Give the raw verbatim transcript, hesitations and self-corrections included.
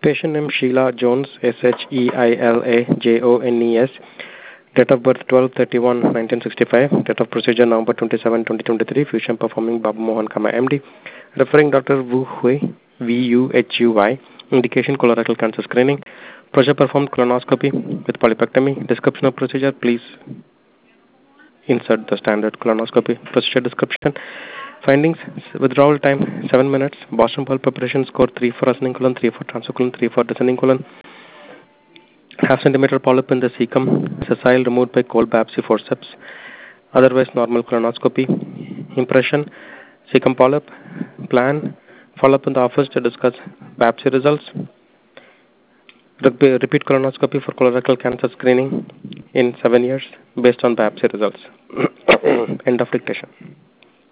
Patient name Sheila Jones, S H E I L A J O N E S. Date of birth twelve thirty-one nineteen sixty-five. Date of procedure November twenty-seventh twenty twenty-three. Fusion performing Babu Mohan Kama M D. Referring Doctor Wu Hui, V U H U Y. Indication colorectal cancer screening. Procedure performed colonoscopy with polypectomy. Description of procedure, please insert the standard colonoscopy procedure description. Findings: withdrawal time seven minutes. Boston pulp preparation score three for ascending colon, three for transcolon, three for descending colon. Half centimeter polyp in the cecum. Sessile removed by cold biopsy forceps. Otherwise normal colonoscopy. Impression: cecum polyp. Plan: follow up in the office to discuss biopsy results. Re- Repeat colonoscopy for colorectal cancer screening in seven years based on biopsy results. End of dictation.